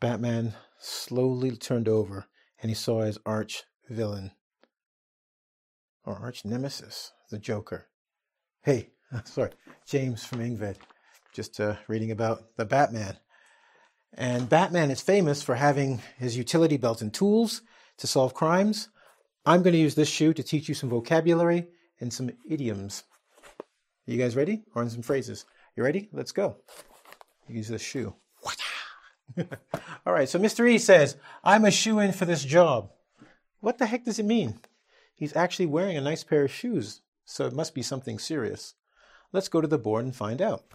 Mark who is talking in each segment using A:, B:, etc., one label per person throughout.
A: Batman slowly turned over and he saw his arch villain, or arch nemesis, the Joker. Hey, sorry, James from Ingvid, just reading about the Batman. And Batman is famous for having his utility belt and tools to solve crimes. I'm going to use this shoe to teach you some vocabulary and some idioms. You guys ready? Or some phrases. You ready? Let's go. Use this shoe. All right, so Mr. E says, I'm a shoe-in for this job. What the heck does it mean? He's actually wearing a nice pair of shoes, so it must be something serious. Let's go to the board and find out.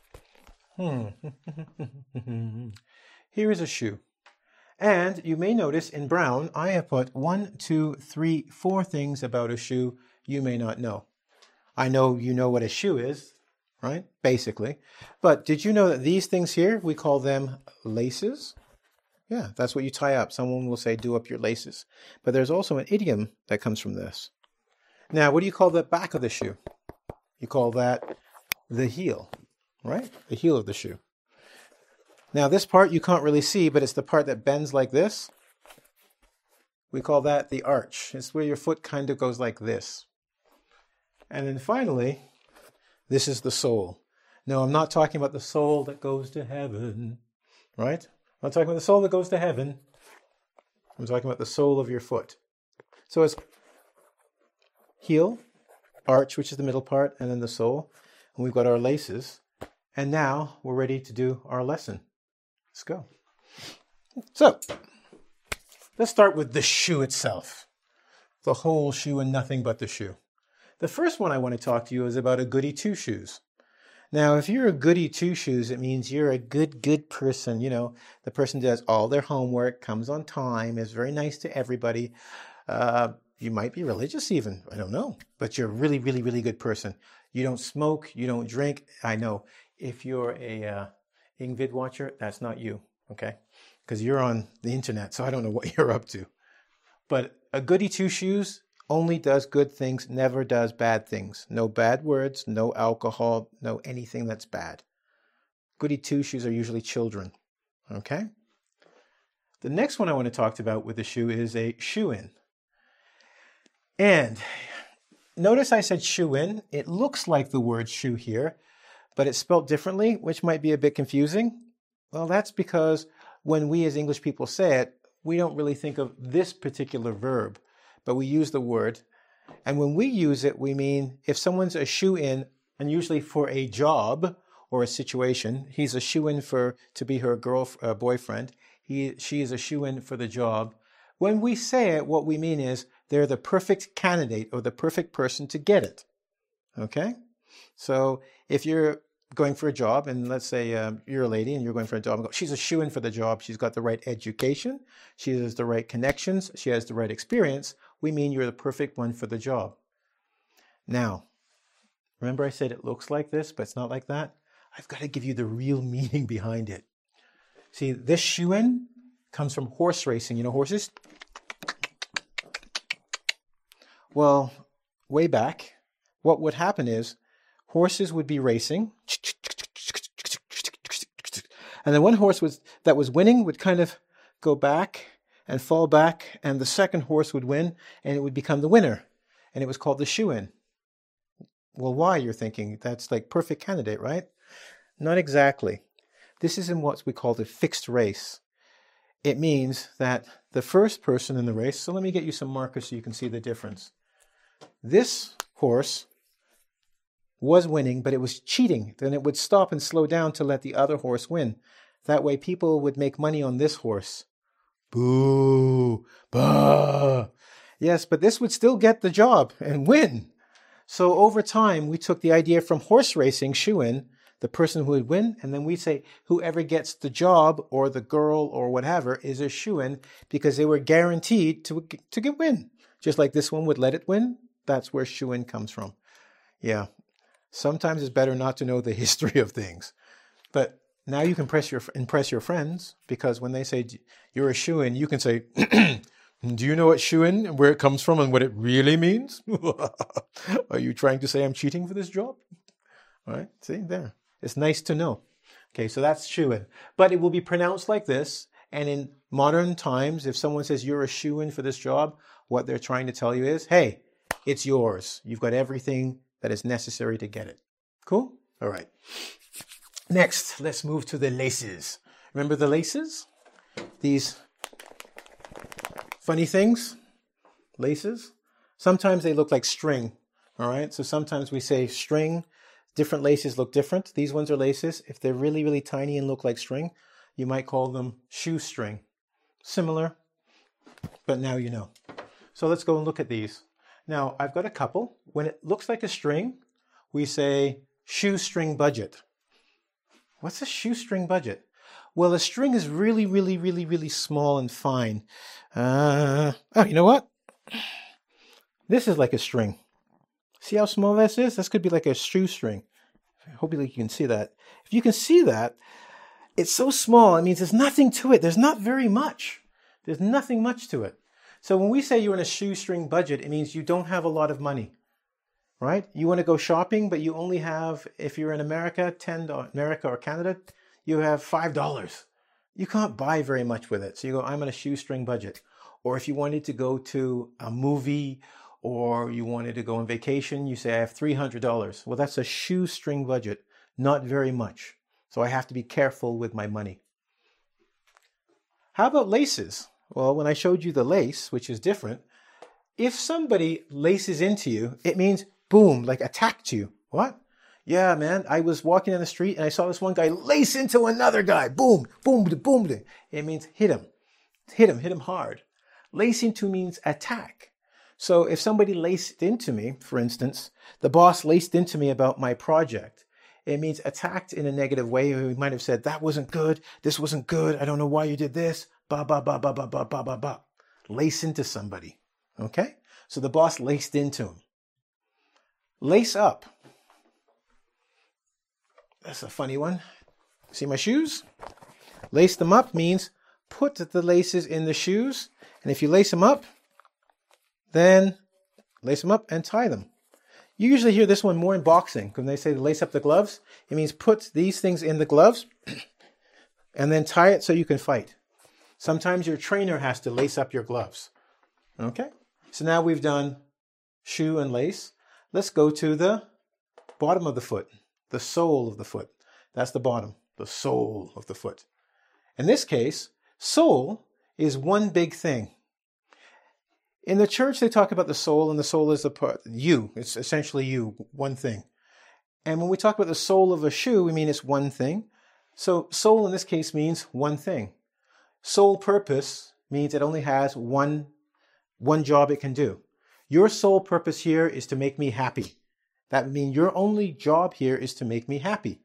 A: Here is a shoe. And you may notice in brown, I have put 1, 2, 3, 4 things about a shoe you may not know. I know you know what a shoe is, right? Basically. But did you know that these things here, we call them laces? Yeah, that's what you tie up. Someone will say, do up your laces. But there's also an idiom that comes from this. Now, what do you call the back of the shoe? You call that the heel, right? The heel of the shoe. Now, this part you can't really see, but it's the part that bends like this. We call that the arch. It's where your foot kind of goes like this. And then finally, this is the sole. No, I'm not talking about the soul that goes to heaven, right? I'm not talking about the soul that goes to heaven. I'm talking about the sole of your foot. So it's heel, arch, which is the middle part, and then the sole. And we've got our laces. And now we're ready to do our lesson. Let's go. So, let's start with the shoe itself. The whole shoe and nothing but the shoe. The first one I want to talk to you is about a goody two-shoes. Now, if you're a goody two-shoes, it means you're a good person. You know, the person does all their homework, comes on time, is very nice to everybody. You might be religious even, I don't know. But you're a really good person. You don't smoke, you don't drink. I know if you're a Ingvid watcher, that's not you, okay? Because you're on the internet, so I don't know what you're up to. But a goody two-shoes only does good things, never does bad things. No bad words, no alcohol, no anything that's bad. Goody two-shoes are usually children, okay? The next one I want to talk about with the shoe is a shoe-in. And notice I said shoe-in. It looks like the word shoe here, but it's spelled differently, which might be a bit confusing. Well, that's because when we as English people say it, we don't really think of this particular verb, but we use the word. And when we use it, we mean if someone's a shoe-in, and usually for a job or a situation, he's a shoe-in to be her boyfriend. She is a shoe-in for the job. When we say it, what we mean is they're the perfect candidate or the perfect person to get it. Okay? So if you're going for a job, and let's say you're a lady and you're going for a job, and go, she's a shoo-in for the job, she's got the right education, she has the right connections, she has the right experience, we mean you're the perfect one for the job. Now, remember I said it looks like this, but it's not like that? I've got to give you the real meaning behind it. See, this shoo-in comes from horse racing. You know horses? Well, way back, what would happen is horses would be racing, and then one horse that was winning would kind of go back and fall back, and the second horse would win, and it would become the winner, and it was called the shoe-in. Well, why, you're thinking? That's like perfect candidate, right? Not exactly. This is in what we call the fixed race. It means that the first person in the race, so let me get you some markers so you can see the difference. This horse was winning, but it was cheating. Then it would stop and slow down to let the other horse win. That way people would make money on this horse. Boo! Bah! Yes, but this would still get the job and win. So over time, we took the idea from horse racing, shoe-in, the person who would win, and then we say whoever gets the job or the girl or whatever is a shoe-in because they were guaranteed to win. Just like this one would let it win, that's where shoe-in comes from. Yeah. Sometimes it's better not to know the history of things. But now you can impress your friends, because when they say you're a shoe-in, you can say, do you know what shoe-in and where it comes from and what it really means? Are you trying to say I'm cheating for this job? All right, see, there. It's nice to know. Okay, so that's shoe-in. But it will be pronounced like this, And in modern times, if someone says you're a shoo-in for this job, what they're trying to tell you is, hey, it's yours. You've got everything that is necessary to get it. Cool? All right. Next, let's move to the laces. Remember the laces? These funny things? Laces? Sometimes they look like string. All right? So sometimes we say string. Different laces look different. These ones are laces. If they're really, really tiny and look like string, you might call them shoestring. Similar, but now you know. So let's go and look at these. Now, I've got a couple. When it looks like a string, we say shoestring budget. What's a shoestring budget? Well, a string is really, really, really, really small and fine. Oh, you know what? This is like a string. See how small this is? This could be like a shoestring. Hopefully you can see that. If you can see that, it's so small. It means there's nothing to it. There's not very much. There's nothing much to it. So when we say you're in a shoestring budget, it means you don't have a lot of money, right? You want to go shopping, but you only have, if you're in America, America or Canada, you have $5. You can't buy very much with it. So you go, I'm on a shoestring budget. Or if you wanted to go to a movie or you wanted to go on vacation, you say, I have $300. Well, that's a shoestring budget, not very much. So I have to be careful with my money. How about laces? Well, when I showed you the lace, which is different, if somebody laces into you, it means boom, like attacked you. What? Yeah, man, I was walking down the street and I saw this one guy lace into another guy. Boom, boom, boom. It means hit him. Hit him hard. Lace into means attack. So if somebody laced into me, for instance, the boss laced into me about my project, it means attacked in a negative way. He might have said, that wasn't good. This wasn't good. I don't know why you did this. Ba, ba, ba, ba, ba, ba, ba, ba, ba. Lace into somebody. Okay? So the boss laced into him. Lace up. That's a funny one. See my shoes? Lace them up means put the laces in the shoes. And if you lace them up, then lace them up and tie them. You usually hear this one more in boxing. When they say lace up the gloves, it means put these things in the gloves and then tie it so you can fight. Sometimes your trainer has to lace up your gloves. Okay? So now we've done shoe and lace. Let's go to the bottom of the foot, the sole of the foot. That's the bottom, the sole of the foot. In this case, sole is one big thing. In the church, they talk about the soul, and the soul is the part, you. It's essentially you, one thing. And when we talk about the sole of a shoe, we mean it's one thing. So soul in this case means one thing. Sole purpose means it only has one job it can do. Your sole purpose here is to make me happy. That means your only job here is to make me happy.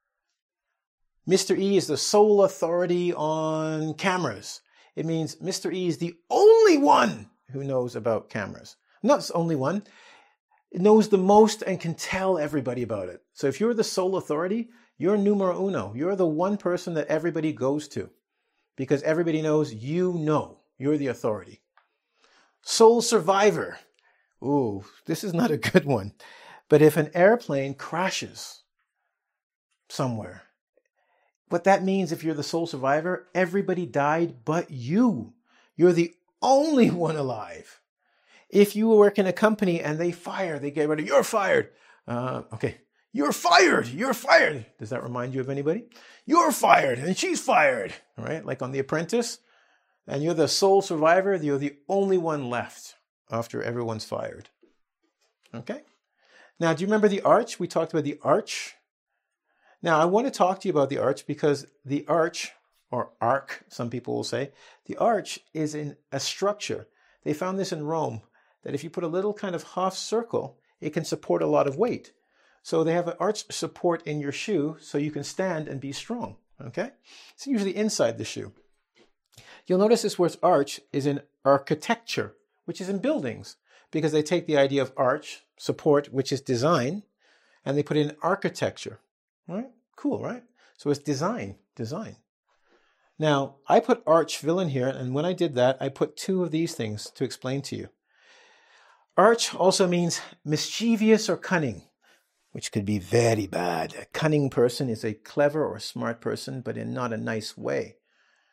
A: Mr. E is the sole authority on cameras. It means Mr. E is the only one who knows about cameras. Not the only one. It knows the most and can tell everybody about it. So if you're the sole authority, you're numero uno. You're the one person that everybody goes to because everybody knows you know. You're the authority. Sole survivor. Ooh, this is not a good one. But if an airplane crashes somewhere, what that means, if you're the sole survivor, everybody died but you. You're the only one alive. If you work in a company and they get rid of, you're fired. Okay, you're fired. You're fired. Does that remind you of anybody? You're fired and she's fired. All right, like on The Apprentice. And you're the sole survivor. You're the only one left after everyone's fired. Okay? Now, do you remember the arch? We talked about the arch. Now, I want to talk to you about the arch because the arch, or arc, some people will say, the arch is in a structure. They found this in Rome, that if you put a little kind of half circle, it can support a lot of weight. So they have an arch support in your shoe so you can stand and be strong. Okay? It's usually inside the shoe. You'll notice this word arch is in architecture, which is in buildings, because they take the idea of arch, support, which is design, and they put it in architecture. Right? Cool, right? So it's design. Now, I put arch villain here, and when I did that, I put two of these things to explain to you. Arch also means mischievous or cunning, which could be very bad. A cunning person is a clever or smart person, but in not a nice way.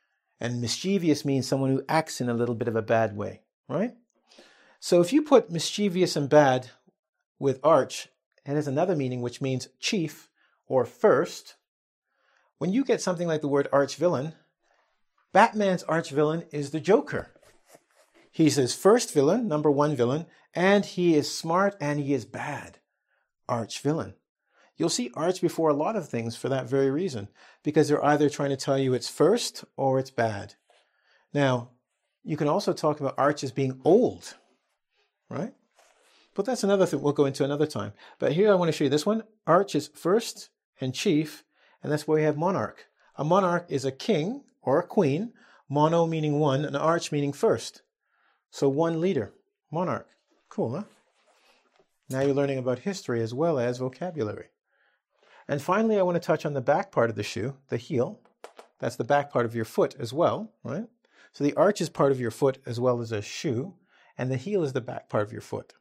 A: And mischievous means someone who acts in a little bit of a bad way, right? So if you put mischievous and bad with arch, it has another meaning, which means chief or first. When you get something like the word arch villain, Batman's arch villain is the Joker. He's his first villain, number one villain, and he is smart and he is bad. Arch villain. You'll see arch before a lot of things for that very reason, because they're either trying to tell you it's first or it's bad. Now, you can also talk about arch as being old, right? But that's another thing we'll go into another time. But here I want to show you this one. Arch is first and chief, and that's where we have monarch. A monarch is a king or a queen, mono meaning one, and arch meaning first. So one leader, monarch. Cool, huh? Now you're learning about history as well as vocabulary. And finally, I want to touch on the back part of the shoe, the heel. That's the back part of your foot as well, right? So the arch is part of your foot as well as a shoe, and the heel is the back part of your foot.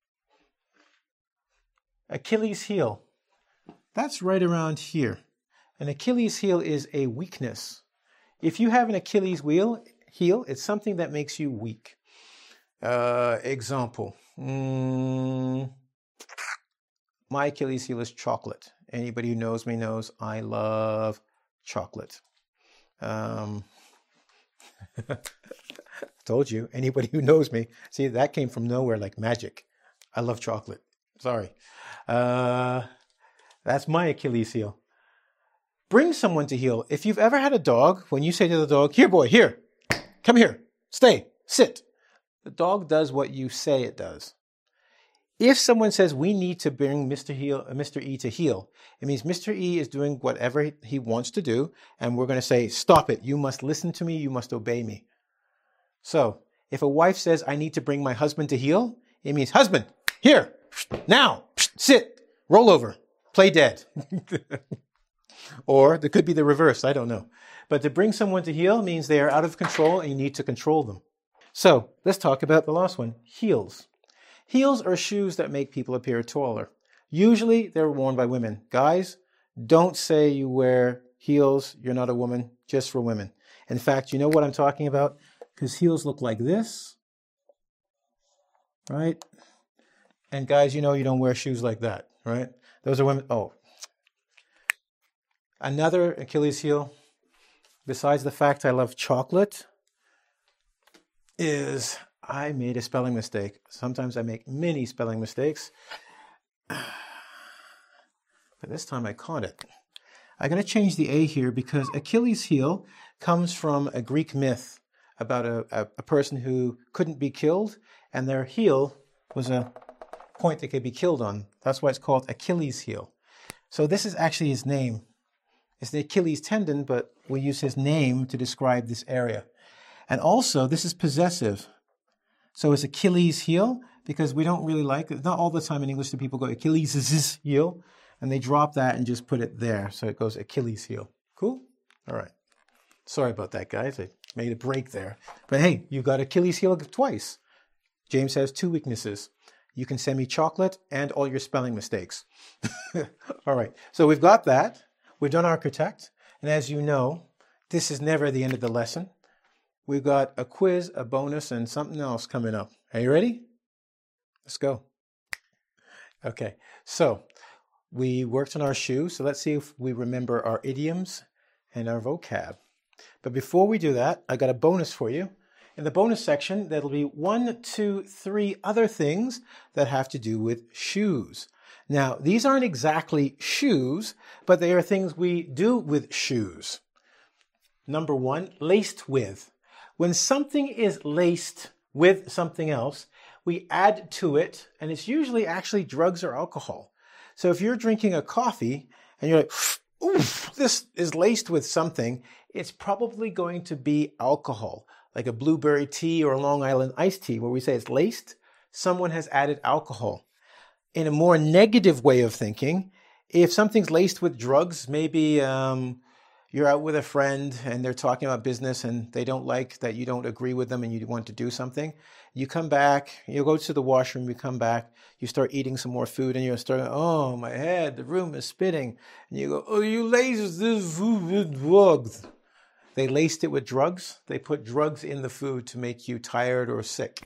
A: Achilles heel. That's right around here. An Achilles heel is a weakness. If you have an Achilles heel, it's something that makes you weak. Example. My Achilles heel is chocolate. Anybody who knows me knows I love chocolate. Told you, anybody who knows me. See, that came from nowhere like magic. I love chocolate. Sorry. That's my Achilles heel. Bring someone to heel. If you've ever had a dog, when you say to the dog, here boy, here, come here, stay, sit. The dog does what you say it does. If someone says we need to bring Mr. E to heel, it means Mr. E is doing whatever he wants to do, and we're going to say, stop it. You must listen to me. You must obey me. So if a wife says I need to bring my husband to heel, it means husband, here, now, sit, roll over, play dead. Or there could be the reverse. I don't know. But to bring someone to heel means they are out of control and you need to control them. So let's talk about the last one, heels. Heels are shoes that make people appear taller. Usually they're worn by women. Guys, don't say you wear heels. You're not a woman, just for women. In fact, you know what I'm talking about? Because heels look like this, right? And guys, you know you don't wear shoes like that, right? Those are women. Oh. Another Achilles heel, besides the fact I love chocolate, is I made a spelling mistake. Sometimes I make many spelling mistakes. But this time I caught it. I'm going to change the A here because Achilles heel comes from a Greek myth about a person who couldn't be killed, and their heel was a point they could be killed on. That's why it's called Achilles heel. So this is actually his name. It's the Achilles tendon, but we use his name to describe this area. And also, this is possessive. So it's Achilles heel because we don't really like it. Not all the time in English do people go Achilles' heel, and they drop that and just put it there. So it goes Achilles heel. Cool? All right. Sorry about that, guys. I made a break there. But hey, you got Achilles heel twice. James has two weaknesses. You can send me chocolate and all your spelling mistakes. All right. So we've got that. We've done architect. And as you know, this is never the end of the lesson. We've got a quiz, a bonus, and something else coming up. Are you ready? Let's go. Okay. So we worked on our shoe. So let's see if we remember our idioms and our vocab. But before we do that, I got a bonus for you. In the bonus section, there'll be 1, 2, 3 other things that have to do with shoes. Now, these aren't exactly shoes, but they are things we do with shoes. Number 1, laced with. When something is laced with something else, we add to it, and it's usually actually drugs or alcohol. So if you're drinking a coffee and you're like, oof, this is laced with something, it's probably going to be alcohol, like a blueberry tea or a Long Island iced tea, where we say it's laced, someone has added alcohol. In a more negative way of thinking, if something's laced with drugs, maybe you're out with a friend and they're talking about business and they don't like that you don't agree with them and you want to do something. You come back, you go to the washroom, you come back, you start eating some more food and you start, oh, my head, the room is spinning. And you go, oh, you laced this food with drugs. They laced it with drugs. They put drugs in the food to make you tired or sick.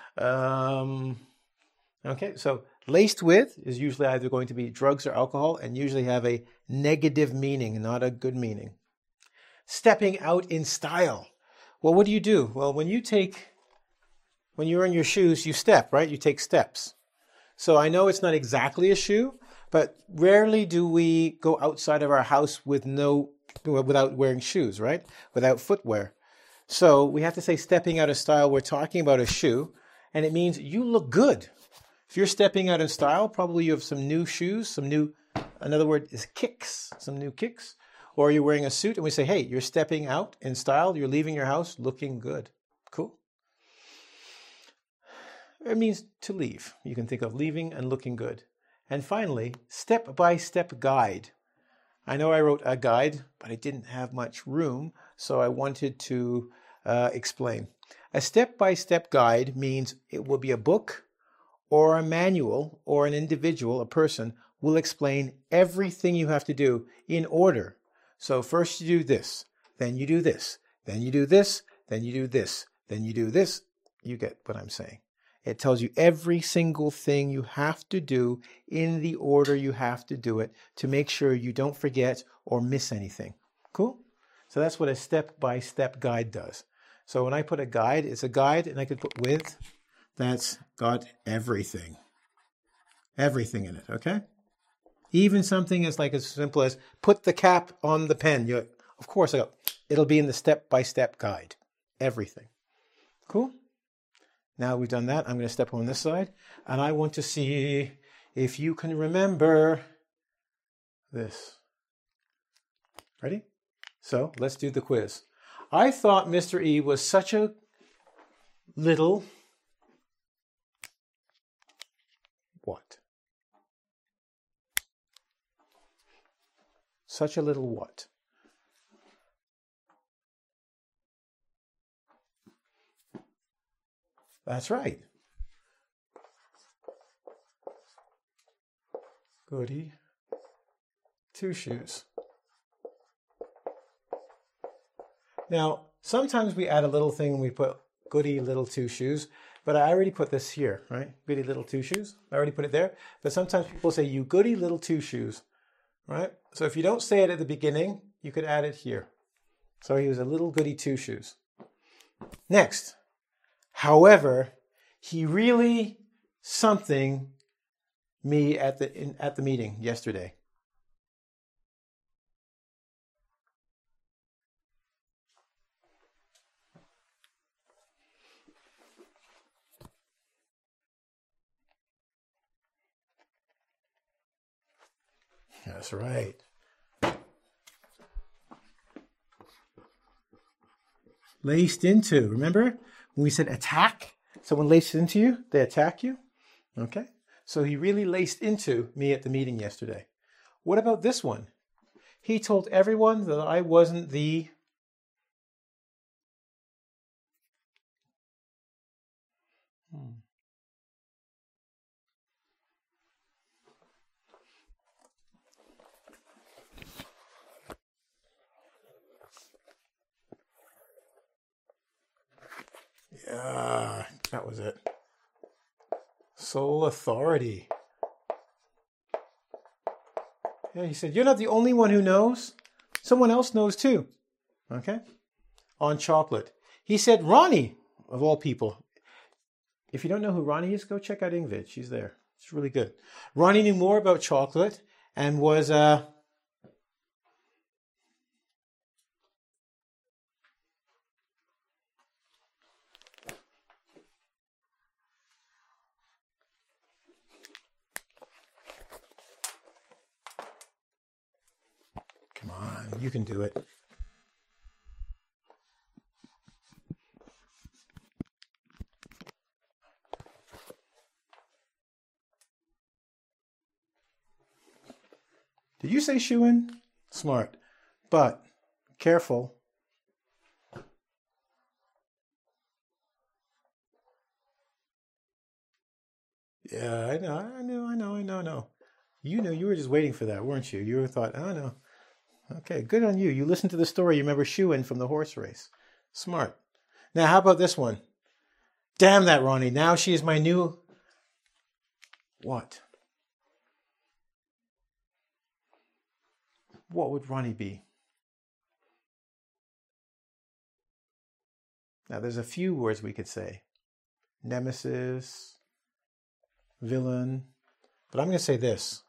A: Okay, so laced with is usually either going to be drugs or alcohol and usually have a negative meaning, not a good meaning. Stepping out in style. Well, what do? Well, when you're in your shoes, you step, right? You take steps. So I know it's not exactly a shoe, but rarely do we go outside of our house without wearing shoes, right? Without footwear. So we have to say stepping out of style. We're talking about a shoe, and it means you look good. If you're stepping out in style, probably you have some new shoes, another word is kicks, some new kicks, or you're wearing a suit and we say, hey, you're stepping out in style, you're leaving your house looking good. Cool. It means to leave. You can think of leaving and looking good. And finally, step-by-step guide. I know I wrote a guide, but I didn't have much room, so I wanted to explain. A step-by-step guide means it will be a book or a manual or an individual, a person, will explain everything you have to do in order. So first you do this, then you do this, then you do this, then you do this, then you do this. You get what I'm saying. It tells you every single thing you have to do in the order you have to do it to make sure you don't forget or miss anything. Cool? So that's what a step-by-step guide does. So when I put a guide, it's a guide and I could put with. That's got everything. Everything in it, okay? Even something as simple as put the cap on the pen. Of course, it'll be in the step-by-step guide. Everything. Cool? Now we've done that, I'm going to step on this side. And I want to see if you can remember this. Ready? So let's do the quiz. I thought Mr. E was such a little... what? Such a little what? That's right. Goody two-shoes. Now, sometimes we add a little thing and we put goody little two-shoes, but I already put this here, right? Goody little two-shoes. I already put it there. But sometimes people say, you goody little two-shoes, right? So if you don't say it at the beginning, you could add it here. So he was a little goody two-shoes. Next. However, he really something me at the meeting yesterday. That's right. Laced into. Remember when we said attack? Someone laced into you, they attack you. Okay. So he really laced into me at the meeting yesterday. What about this one? He told everyone that I wasn't the... Yeah, that was it. Sole authority. Yeah, he said, you're not the only one who knows. Someone else knows too. Okay? On chocolate. He said, Ronnie, of all people. If you don't know who Ronnie is, go check out Ingvid. She's there. It's really good. Ronnie knew more about chocolate and was... Come on, you can do it. Did you say shoe in? Smart. But careful. Yeah, I know. You knew you were just waiting for that, weren't you? You thought, oh no. Okay, good on you. You listened to the story. You remember Shoo-In from the horse race. Smart. Now, how about this one? Damn that, Ronnie. Now she is my new... What? What would Ronnie be? Now, there's a few words we could say. Nemesis, villain. But I'm going to say this.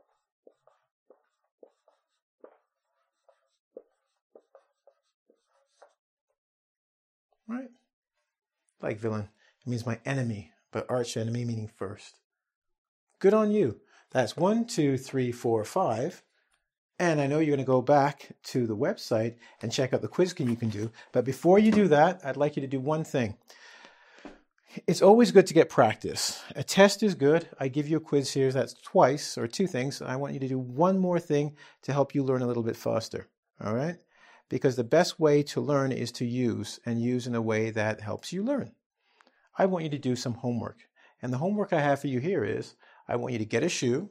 A: Right? Like villain. It means my enemy, but arch enemy meaning first. Good on you. That's 1, 2, 3, 4, 5. And I know you're going to go back to the website and check out the quiz you can do. But before you do that, I'd like you to do one thing. It's always good to get practice. A test is good. I give you a quiz here. That's twice or 2 things. I want you to do one more thing to help you learn a little bit faster. All right? Because the best way to learn is to use, and use in a way that helps you learn. I want you to do some homework. And the homework I have for you here is, I want you to get a shoe.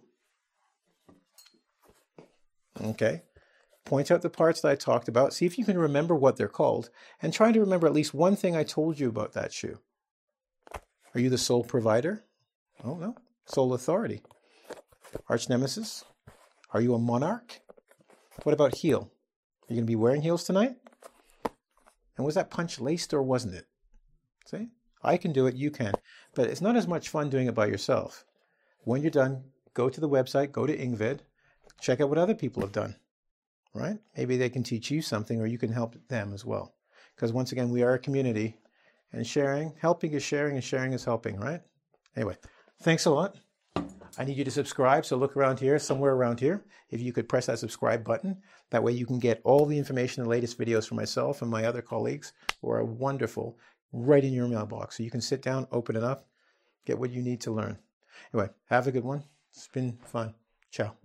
A: Okay. Point out the parts that I talked about. See if you can remember what they're called. And try to remember at least one thing I told you about that shoe. Are you the sole provider? Oh, no. Sole authority. Arch nemesis? Are you a monarch? What about heel? Are you going to be wearing heels tonight? And was that punch laced or wasn't it? See? I can do it, you can. But it's not as much fun doing it by yourself. When you're done, go to the website, go to Engvid, check out what other people have done, right? Maybe they can teach you something or you can help them as well. Because once again, we are a community and helping is sharing and sharing is helping, right? Anyway, thanks a lot. I need you to subscribe, so look around here, somewhere around here. If you could press that subscribe button, that way you can get all the information, the latest videos from myself and my other colleagues who are wonderful right in your mailbox. So you can sit down, open it up, get what you need to learn. Anyway, have a good one. It's been fun. Ciao.